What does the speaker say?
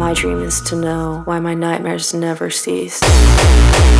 My dream is to know why my nightmares never cease.